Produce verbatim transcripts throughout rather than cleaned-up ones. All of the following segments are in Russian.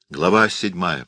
Глава седьмая.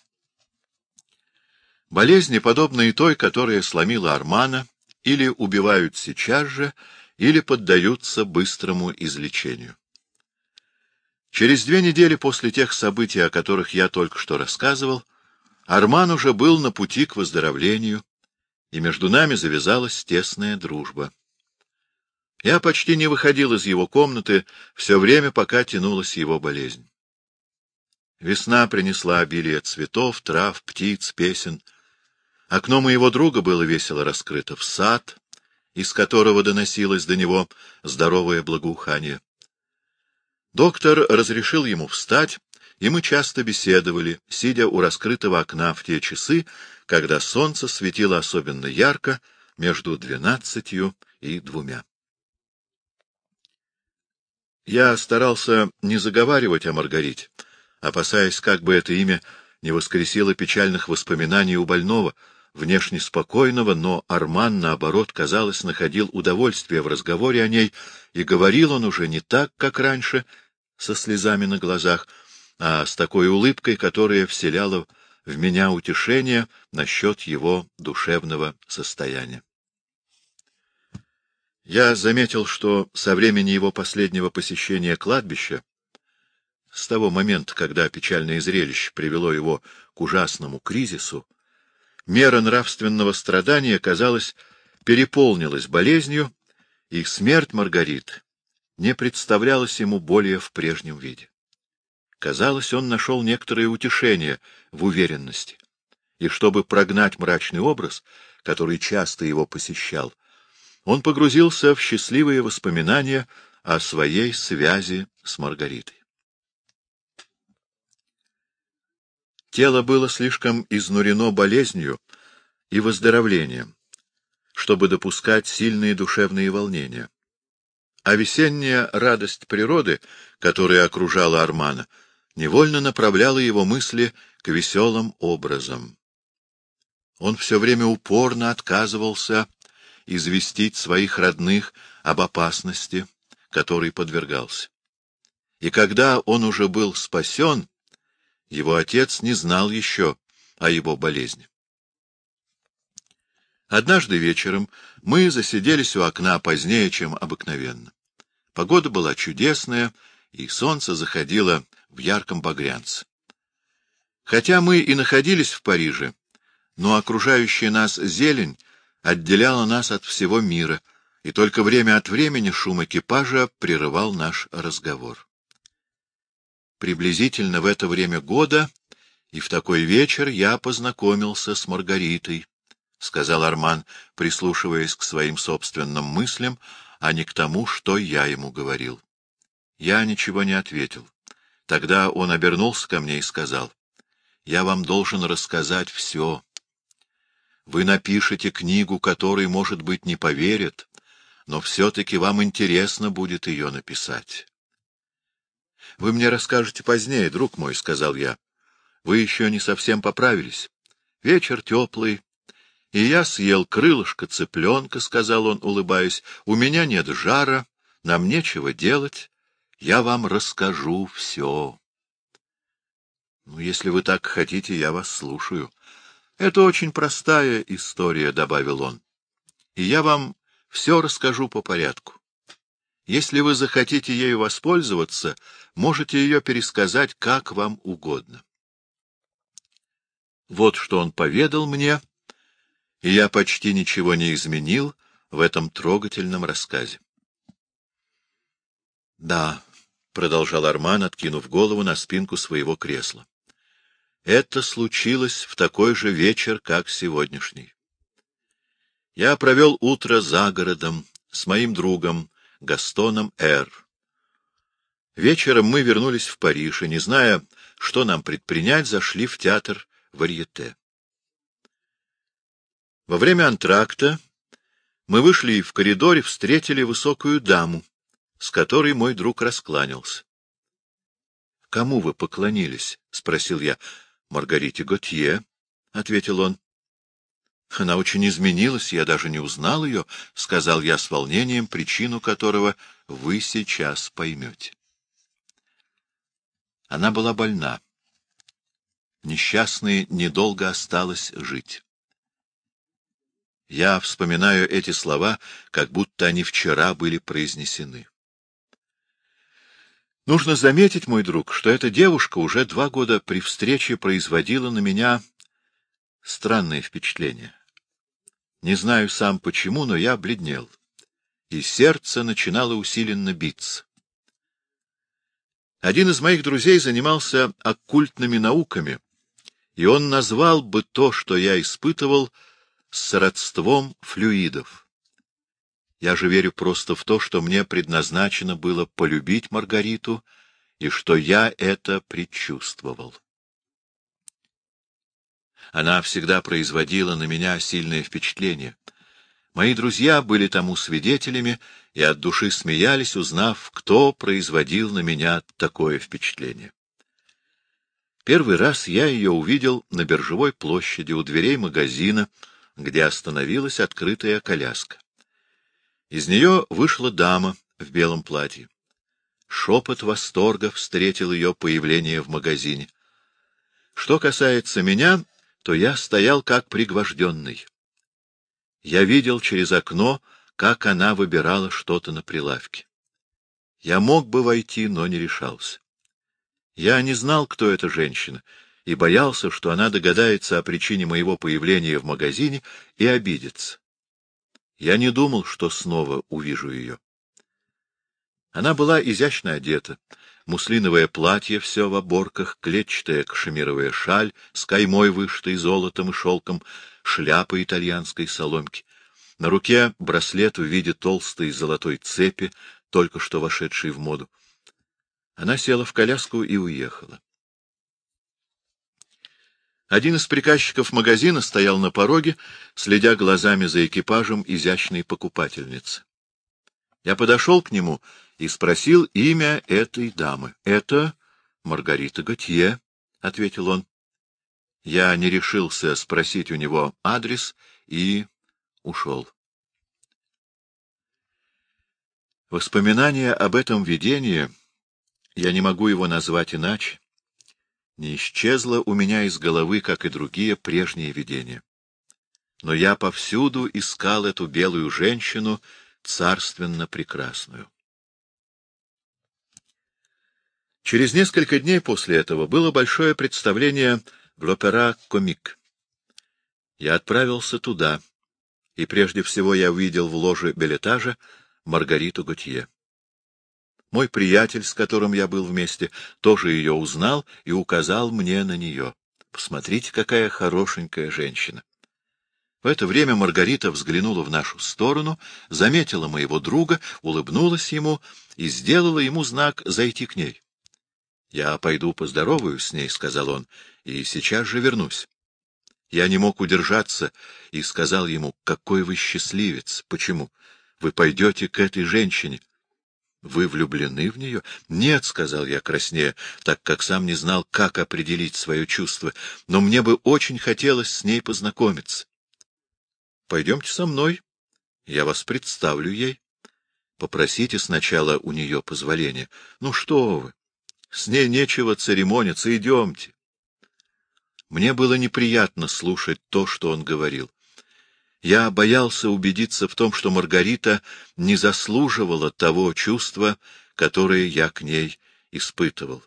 Болезни, подобные той, которая сломила Армана, или убивают сейчас же, или поддаются быстрому излечению. Через две недели после тех событий, о которых я только что рассказывал, Арман уже был на пути к выздоровлению, и между нами завязалась тесная дружба. Я почти не выходил из его комнаты все время, пока тянулась его болезнь. Весна принесла обилие цветов, трав, птиц, песен. Окно моего друга было весело раскрыто в сад, из которого доносилось до него здоровое благоухание. Доктор разрешил ему встать, и мы часто беседовали, сидя у раскрытого окна в те часы, когда солнце светило особенно ярко между двенадцатью и двумя. Я старался не заговаривать о Маргарите, опасаясь, как бы это имя не воскресило печальных воспоминаний у больного, внешне спокойного, но Арман, наоборот, казалось, находил удовольствие в разговоре о ней, и говорил он уже не так, как раньше, со слезами на глазах, а с такой улыбкой, которая вселяла в меня утешение насчет его душевного состояния. Я заметил, что со времени его последнего посещения кладбища, с того момента, когда печальное зрелище привело его к ужасному кризису, мера нравственного страдания, казалось, переполнилась болезнью, и смерть Маргариты не представлялась ему более в прежнем виде. Казалось, он нашел некоторое утешение в уверенности, и чтобы прогнать мрачный образ, который часто его посещал, он погрузился в счастливые воспоминания о своей связи с Маргаритой. Тело было слишком изнурено болезнью и выздоровлением, чтобы допускать сильные душевные волнения. А весенняя радость природы, которая окружала Армана, невольно направляла его мысли к веселым образам. Он все время упорно отказывался известить своих родных об опасности, которой подвергался. И когда он уже был спасен, его отец не знал еще о его болезни. Однажды вечером мы засиделись у окна позднее, чем обыкновенно. Погода была чудесная, и солнце заходило в ярком багрянце. Хотя мы и находились в Париже, но окружающая нас зелень отделяла нас от всего мира, и только время от времени шум экипажа прерывал наш разговор. Приблизительно в это время года и в такой вечер я познакомился с Маргаритой, — сказал Арман, прислушиваясь к своим собственным мыслям, а не к тому, что я ему говорил. Я ничего не ответил. Тогда он обернулся ко мне и сказал: — Я вам должен рассказать все. Вы напишете книгу, которой, может быть, не поверят, но все-таки вам интересно будет ее написать. — Вы мне расскажете позднее, друг мой, — сказал я. — Вы еще не совсем поправились. Вечер теплый, и я съел крылышко цыпленка, — сказал он, улыбаясь. — У меня нет жара, нам нечего делать. Я вам расскажу все. — Ну, если вы так хотите, я вас слушаю. — Это очень простая история, — добавил он. — И я вам все расскажу по порядку. Если вы захотите ею воспользоваться, можете ее пересказать как вам угодно. Вот что он поведал мне, и я почти ничего не изменил в этом трогательном рассказе. — Да, — продолжал Арман, откинув голову на спинку своего кресла, — это случилось в такой же вечер, как сегодняшний. Я провел утро за городом с моим другом Гастоном Р. Вечером мы вернулись в Париж и, не зная, что нам предпринять, зашли в театр Варьете. Во время антракта мы вышли и в коридоре встретили высокую даму, с которой мой друг раскланялся. — Кому вы поклонились? — спросил я. — Маргарите Готье, — ответил он. — Она очень изменилась, я даже не узнал ее, — сказал я с волнением, причину которого вы сейчас поймете. Она была больна. Несчастной недолго осталось жить. Я вспоминаю эти слова, как будто они вчера были произнесены. Нужно заметить, мой друг, что эта девушка уже два года при встрече производила на меня странное впечатление. Не знаю сам почему, но я бледнел, и сердце начинало усиленно биться. Один из моих друзей занимался оккультными науками, и он назвал бы то, что я испытывал, сродством флюидов. Я же верю просто в то, что мне предназначено было полюбить Маргариту, и что я это предчувствовал. Она всегда производила на меня сильное впечатление. Мои друзья были тому свидетелями и от души смеялись, узнав, кто производил на меня такое впечатление. Первый раз я ее увидел на Биржевой площади у дверей магазина, где остановилась открытая коляска. Из нее вышла дама в белом платье. Шепот восторга встретил ее появление в магазине. Что касается меня, то я стоял как пригвожденный. Я видел через окно, как она выбирала что-то на прилавке. Я мог бы войти, но не решался. Я не знал, кто эта женщина, и боялся, что она догадается о причине моего появления в магазине и обидится. Я не думал, что снова увижу ее. Она была изящно одета. Муслиновое платье, все в оборках, клетчатая кашемировая шаль с каймой, вышитой золотом и шелком, шляпа итальянской соломки. На руке браслет в виде толстой золотой цепи, только что вошедшей в моду. Она села в коляску и уехала. Один из приказчиков магазина стоял на пороге, следя глазами за экипажем изящной покупательницы. Я подошел к нему и спросил имя этой дамы. — Это Маргарита Готье, — ответил он. Я не решился спросить у него адрес и ушел. Воспоминание об этом видении, я не могу его назвать иначе, не исчезло у меня из головы, как и другие прежние видения. Но я повсюду искал эту белую женщину, царственно прекрасную. Через несколько дней после этого было большое представление в l'Opéra-Comique. Я отправился туда, и прежде всего я увидел в ложе бельэтажа Маргариту Готье. Мой приятель, с которым я был вместе, тоже ее узнал и указал мне на нее. Посмотрите, какая хорошенькая женщина. В это время Маргарита взглянула в нашу сторону, заметила моего друга, улыбнулась ему и сделала ему знак зайти к ней. — Я пойду поздороваюсь с ней, — сказал он, — и сейчас же вернусь. Я не мог удержаться и сказал ему: — Какой вы счастливец! Почему? Вы пойдете к этой женщине. — Вы влюблены в нее? — Нет, — сказал я краснея, так как сам не знал, как определить свое чувство, но мне бы очень хотелось с ней познакомиться. — Пойдемте со мной, я вас представлю ей. Попросите сначала у нее позволения. — Ну что вы, с ней нечего церемониться, идемте. Мне было неприятно слушать то, что он говорил. Я боялся убедиться в том, что Маргарита не заслуживала того чувства, которое я к ней испытывал.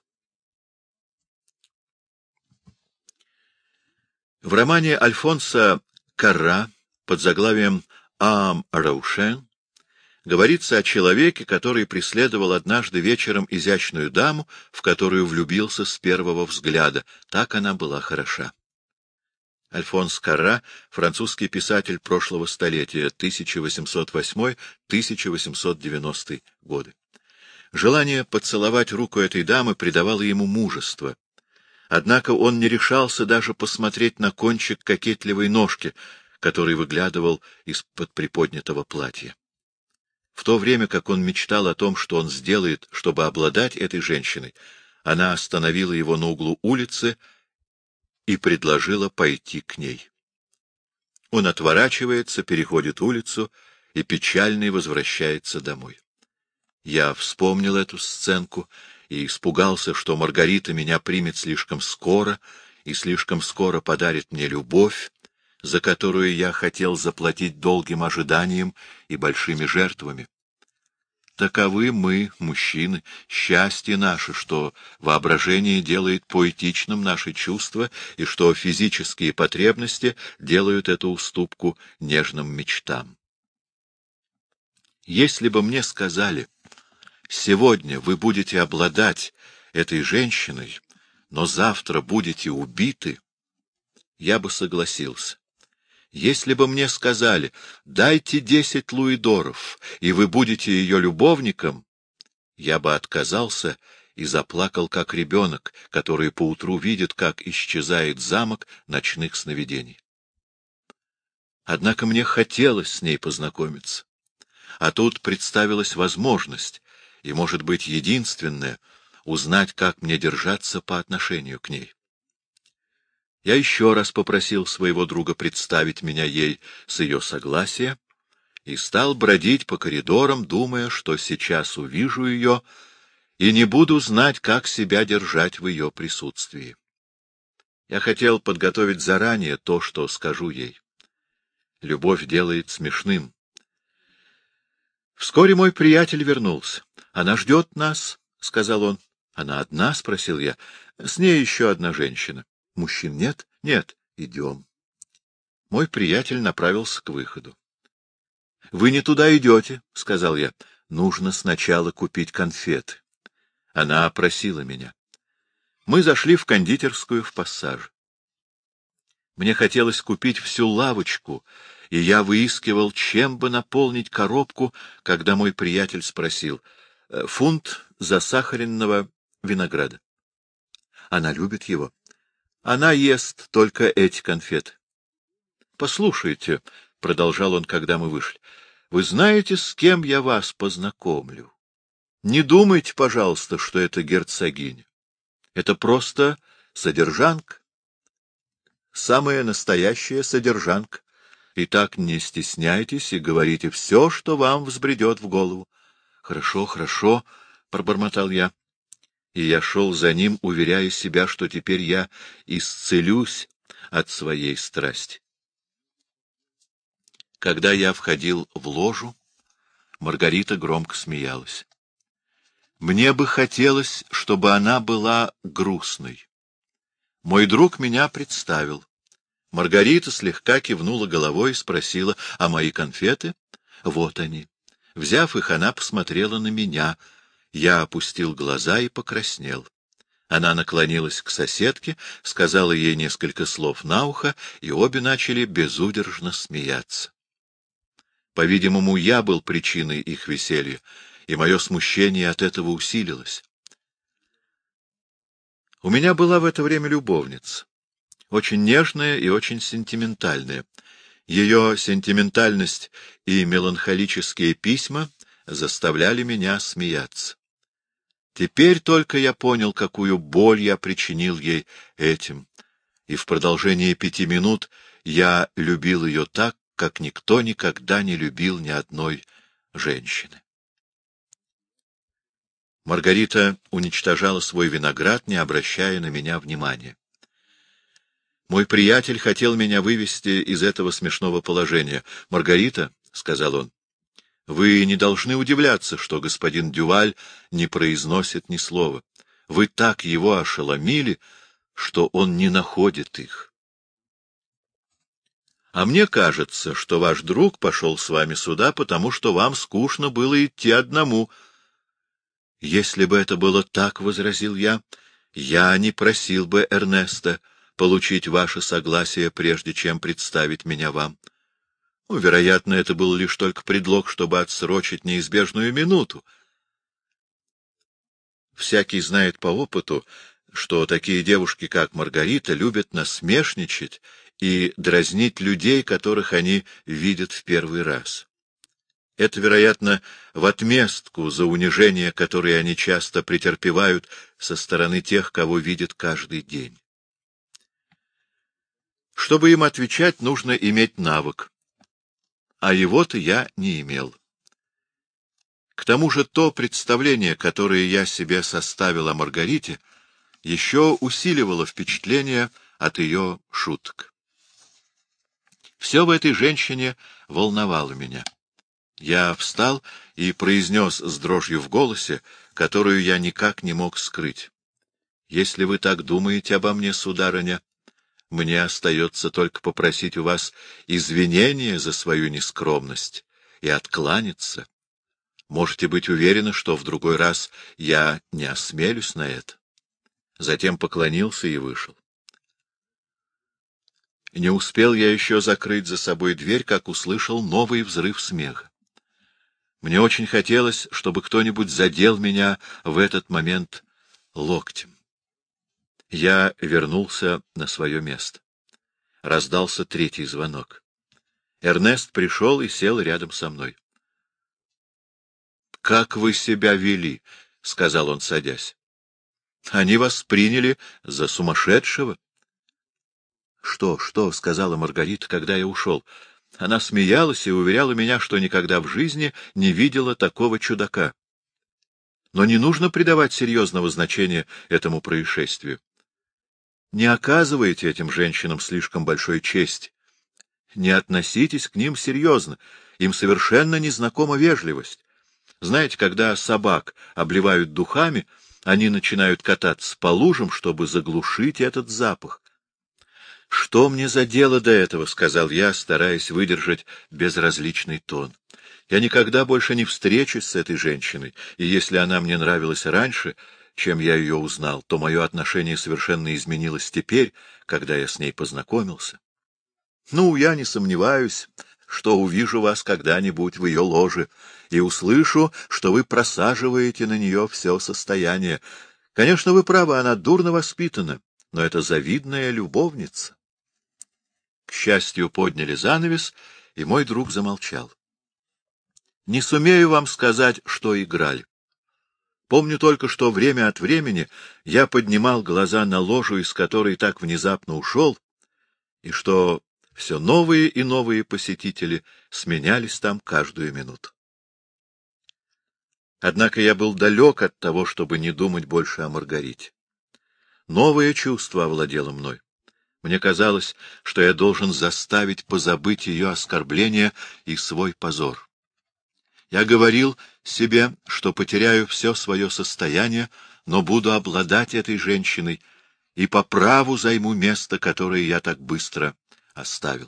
В романе Альфонса Карра под заглавием «Ам Раушен» говорится о человеке, который преследовал однажды вечером изящную даму, в которую влюбился с первого взгляда. Так она была хороша. Альфонс Карра — французский писатель прошлого столетия, тысяча восемьсот восьмой — тысяча восемьсот девяностый годы. Желание поцеловать руку этой дамы придавало ему мужество. Однако он не решался даже посмотреть на кончик кокетливой ножки, который выглядывал из-под приподнятого платья. В то время как он мечтал о том, что он сделает, чтобы обладать этой женщиной, она остановила его на углу улицы и предложила пойти к ней. Он отворачивается, переходит улицу и печальный возвращается домой. Я вспомнил эту сценку и испугался, что Маргарита меня примет слишком скоро и слишком скоро подарит мне любовь, за которую я хотел заплатить долгим ожиданием и большими жертвами. Таковы мы, мужчины, счастье наше, что воображение делает поэтичным наши чувства, и что физические потребности делают эту уступку нежным мечтам. Если бы мне сказали: сегодня вы будете обладать этой женщиной, но завтра будете убиты, я бы согласился. Если бы мне сказали: дайте десять луидоров, и вы будете ее любовником, я бы отказался и заплакал, как ребенок, который поутру видит, как исчезает замок ночных сновидений. Однако мне хотелось с ней познакомиться. А тут представилась возможность, и, может быть, единственная, узнать, как мне держаться по отношению к ней. Я еще раз попросил своего друга представить меня ей с ее согласия и стал бродить по коридорам, думая, что сейчас увижу ее и не буду знать, как себя держать в ее присутствии. Я хотел подготовить заранее то, что скажу ей. Любовь делает смешным. Вскоре мой приятель вернулся. — Она ждет нас, — сказал он. — Она одна? — спросил я. — С ней еще одна женщина. — Мужчин нет? — Нет. — Идем. Мой приятель направился к выходу. — Вы не туда идете, — сказал я. — Нужно сначала купить конфеты. Она просила меня. Мы зашли в кондитерскую в Пассаже. Мне хотелось купить всю лавочку, и я выискивал, чем бы наполнить коробку, когда мой приятель спросил: — фунт засахаренного винограда. Она любит его. Она ест только эти конфеты. — Послушайте, — продолжал он, когда мы вышли, — вы знаете, с кем я вас познакомлю? Не думайте, пожалуйста, что это герцогиня. Это просто содержанка. Самая настоящая содержанка. Итак, не стесняйтесь и говорите все, что вам взбредет в голову. — Хорошо, хорошо, — пробормотал я. И я шел за ним, уверяя себя, что теперь я исцелюсь от своей страсти. Когда я входил в ложу, Маргарита громко смеялась. Мне бы хотелось, чтобы она была грустной. Мой друг меня представил. Маргарита слегка кивнула головой и спросила: — а мои конфеты? — Вот они. Взяв их, она посмотрела на меня. Я опустил глаза и покраснел. Она наклонилась к соседке, сказала ей несколько слов на ухо, и обе начали безудержно смеяться. По-видимому, я был причиной их веселья, и мое смущение от этого усилилось. У меня была в это время любовница, очень нежная и очень сентиментальная. Ее сентиментальность и меланхолические письма заставляли меня смеяться. Теперь только я понял, какую боль я причинил ей этим, и в продолжении пяти минут я любил ее так, как никто никогда не любил ни одной женщины. Маргарита уничтожала свой виноград, не обращая на меня внимания. Мой приятель хотел меня вывести из этого смешного положения. — Маргарита, — сказал он, — вы не должны удивляться, что господин Дюваль не произносит ни слова. Вы так его ошеломили, что он не находит их. А мне кажется, что ваш друг пошел с вами сюда, потому что вам скучно было идти одному. — Если бы это было так, — возразил я, — я не просил бы Эрнеста получить ваше согласие, прежде чем представить меня вам. Ну, вероятно, это был лишь только предлог, чтобы отсрочить неизбежную минуту. Всякий знает по опыту, что такие девушки, как Маргарита, любят насмешничать и дразнить людей, которых они видят в первый раз. Это, вероятно, в отместку за унижение, которое они часто претерпевают со стороны тех, кого видят каждый день. Чтобы им отвечать, нужно иметь навык, а его-то я не имел. К тому же то представление, которое я себе составил о Маргарите, еще усиливало впечатление от ее шуток. Все в этой женщине волновало меня. Я встал и произнес с дрожью в голосе, которую я никак не мог скрыть: «Если вы так думаете обо мне, сударыня, мне остается только попросить у вас извинения за свою нескромность и откланяться. Можете быть уверены, что в другой раз я не осмелюсь на это». Затем поклонился и вышел. Не успел я еще закрыть за собой дверь, как услышал новый взрыв смеха. Мне очень хотелось, чтобы кто-нибудь задел меня в этот момент локтем. Я вернулся на свое место. Раздался третий звонок. Эрнест пришел и сел рядом со мной. — Как вы себя вели? — сказал он, садясь. — Они вас приняли за сумасшедшего. — Что, что? — сказала Маргарита, когда я ушел. Она смеялась и уверяла меня, что никогда в жизни не видела такого чудака. Но не нужно придавать серьезного значения этому происшествию. Не оказывайте этим женщинам слишком большой чести. Не относитесь к ним серьезно. Им совершенно незнакома вежливость. Знаете, когда собак обливают духами, они начинают кататься по лужам, чтобы заглушить этот запах. — Что мне за дело до этого? — сказал я, стараясь выдержать безразличный тон. — Я никогда больше не встречусь с этой женщиной, и если она мне нравилась раньше, чем я ее узнал, то мое отношение совершенно изменилось теперь, когда я с ней познакомился. Ну, я не сомневаюсь, что увижу вас когда-нибудь в ее ложе и услышу, что вы просаживаете на нее все состояние. Конечно, вы правы, она дурно воспитана, но это завидная любовница. К счастью, подняли занавес, и мой друг замолчал. Не сумею вам сказать, что играли. Помню только, что время от времени я поднимал глаза на ложу, из которой так внезапно ушел, и что все новые и новые посетители сменялись там каждую минуту. Однако я был далек от того, чтобы не думать больше о Маргарите. Новое чувство овладело мной. Мне казалось, что я должен заставить позабыть ее оскорбление и свой позор. Я говорил себе, что потеряю все свое состояние, но буду обладать этой женщиной и по праву займу место, которое я так быстро оставил.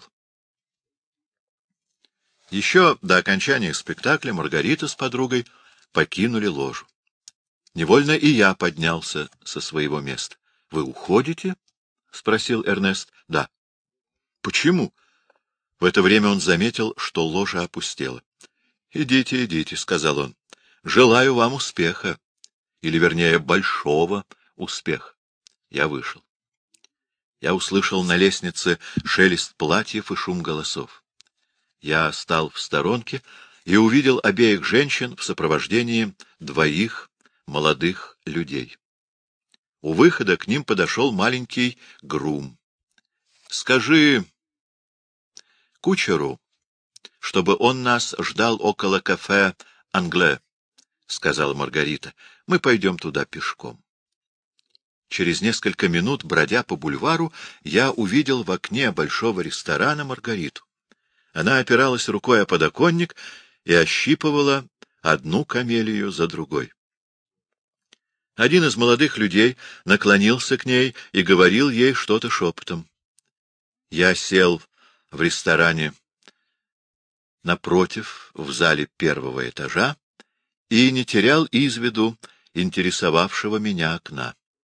Еще до окончания спектакля Маргарита с подругой покинули ложу. Невольно и я поднялся со своего места. — Вы уходите? — спросил Эрнест. — Да. — Почему? В это время он заметил, что ложа опустела. — Идите, идите, — сказал он. — Желаю вам успеха. Или, вернее, большого успеха. Я вышел. Я услышал на лестнице шелест платьев и шум голосов. Я стал в сторонке и увидел обеих женщин в сопровождении двоих молодых людей. У выхода к ним подошел маленький грум. — Скажи кучеру, чтобы он нас ждал около кафе «Англе», — сказала Маргарита. — Мы пойдем туда пешком. Через несколько минут, бродя по бульвару, я увидел в окне большого ресторана Маргариту. Она опиралась рукой о подоконник и ощипывала одну камелию за другой. Один из молодых людей наклонился к ней и говорил ей что-то шепотом. Я сел в ресторане напротив, в зале первого этажа, и не терял из виду интересовавшего меня окна.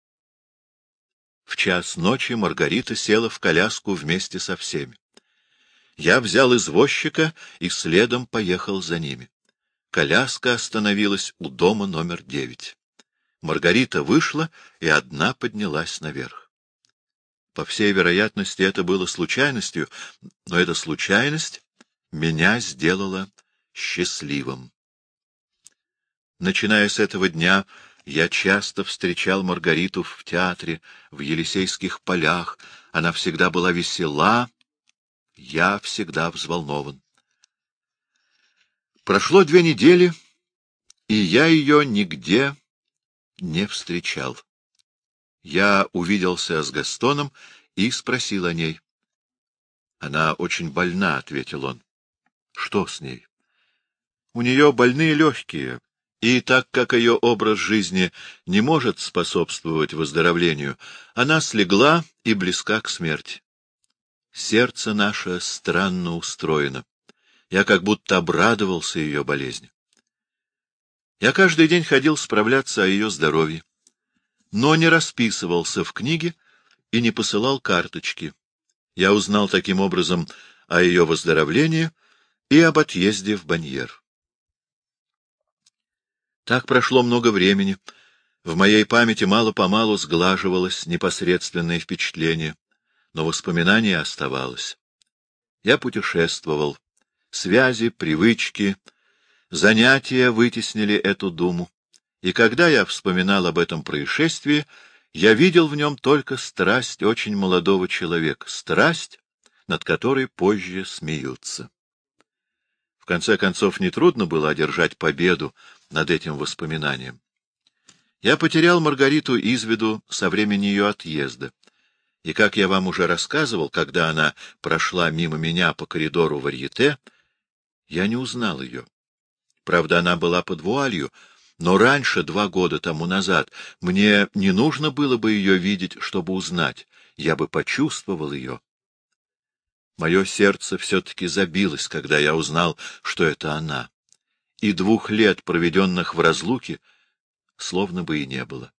В час ночи Маргарита села в коляску вместе со всеми. Я взял извозчика и следом поехал за ними. Коляска остановилась у дома номер девять. Маргарита вышла и одна поднялась наверх. По всей вероятности, это было случайностью, но эта случайность меня сделала счастливым. Начиная с этого дня, я часто встречал Маргариту в театре, в Елисейских полях. Она всегда была весела, я всегда взволнован. Прошло две недели, и я ее нигде не встречал. Я увиделся с Гастоном и спросил о ней. — Она очень больна, — ответил он. — Что с ней? — У нее больные легкие, и так как ее образ жизни не может способствовать выздоровлению, она слегла и близка к смерти. Сердце наше странно устроено. Я как будто обрадовался ее болезни. Я каждый день ходил справляться о ее здоровье, но не расписывался в книге и не посылал карточки. Я узнал таким образом о ее выздоровлении и об отъезде в Баньер. Так прошло много времени. В моей памяти мало-помалу сглаживалось непосредственное впечатление, но воспоминание оставалось. Я путешествовал. Связи, привычки, занятия вытеснили эту думу, и когда я вспоминал об этом происшествии, я видел в нем только страсть очень молодого человека, страсть, над которой позже смеются. В конце концов, нетрудно было одержать победу над этим воспоминанием. Я потерял Маргариту из виду со времени ее отъезда, и, как я вам уже рассказывал, когда она прошла мимо меня по коридору Варьете, я не узнал ее. Правда, она была под вуалью, но раньше, два года тому назад, мне не нужно было бы ее видеть, чтобы узнать. Я бы почувствовал ее. Мое сердце все-таки забилось, когда я узнал, что это она. И двух лет, проведенных в разлуке, словно бы и не было.